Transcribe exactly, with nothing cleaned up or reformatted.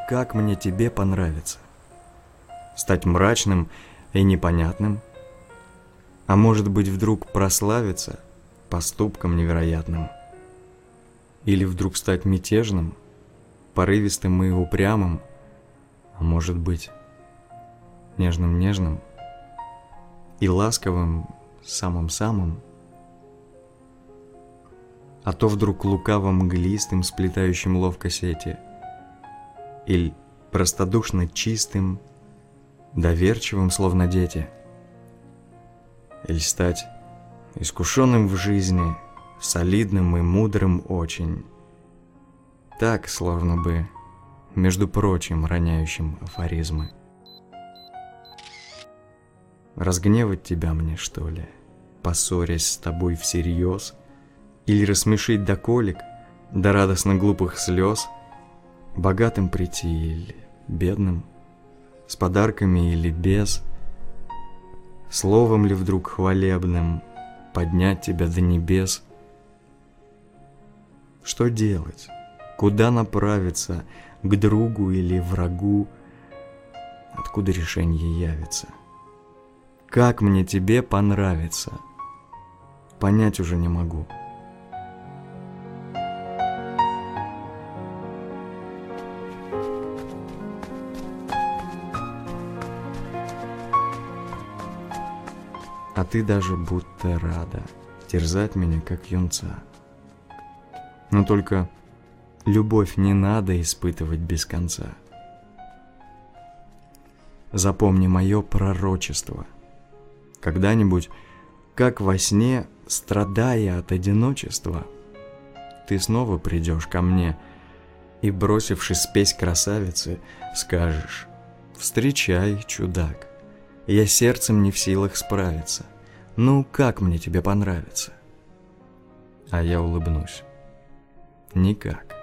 как мне тебе понравится? Стать мрачным и непонятным? А может быть, вдруг прославиться поступком невероятным? Или вдруг стать мятежным, порывистым и упрямым? А может быть, нежным-нежным и ласковым самым-самым? А то вдруг лукаво-мглистым, сплетающим ловко сети, или простодушно чистым, доверчивым, словно дети, или стать искушенным в жизни, солидным и мудрым очень, так, словно бы, между прочим, роняющим афоризмы. Разгневать тебя мне, что ли, поссорясь с тобой всерьез, или рассмешить до колик, до радостно глупых слез, богатым прийти или бедным, с подарками или без, словом ли вдруг хвалебным поднять тебя до небес? Что делать? Куда направиться? К другу или врагу? Откуда решение явится? Как мне тебе понравится? Понять уже не могу. А ты даже будто рада терзать меня, как юнца. Но только любовь не надо испытывать без конца. Запомни мое пророчество. Когда-нибудь, как во сне, страдая от одиночества, ты снова придешь ко мне и, бросивши спесь красавицы, скажешь: «Встречай, чудак, я сердцем не в силах справиться. Ну, как мне тебе понравится?» А я улыбнусь: «Никак».